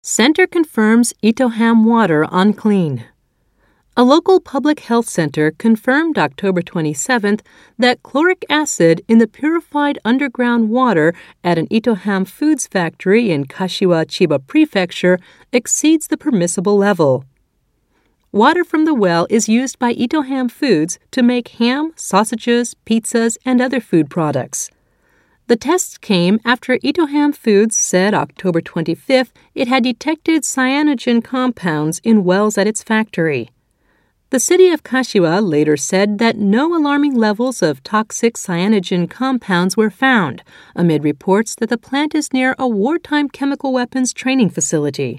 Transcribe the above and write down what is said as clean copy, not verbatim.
Center confirms Itoham water unclean. A local public health center confirmed October 27th that chloric acid in the purified underground water at an Itoham Foods factory in Kashiwa, Chiba Prefecture exceeds the permissible level. Water from the well is used by Itoham Foods to make ham, sausages, pizzas, and other food products. The tests came after Itoham Foods said October 25th it had detected cyanogen compounds in wells at its factory. The city of Kashiwa later said that no alarming levels of toxic cyanogen compounds were found, amid reports that the plant is near a wartime chemical weapons training facility.